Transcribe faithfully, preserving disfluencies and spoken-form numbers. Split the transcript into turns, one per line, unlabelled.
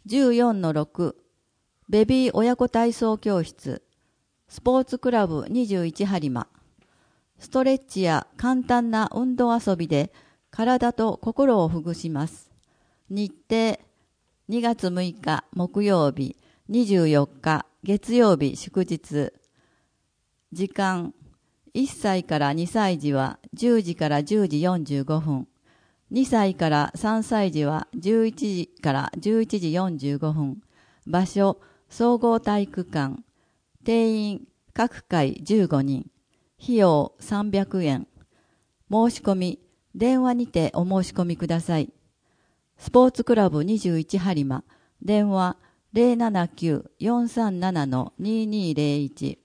じゅうよんのろく ベビー親子体操教室、スポーツクラブにじゅういち播磨。ストレッチや簡単な運動遊びで体と心をほぐします。日程、にがつむいか木曜日、にじゅうよっか月曜日祝日。時間、いっさいからにさい児はじゅうじからじゅうじよんじゅうごふん。にさいからさんさい児はじゅういちじからじゅういちじよんじゅうごふん。場所、総合体育館。定員、各回じゅうごにん。費用さんびゃくえん。申し込み、電話にてお申し込みください。スポーツクラブにじゅういち播磨。電話ゼロななきゅう よんさんなな にーにーゼロいち。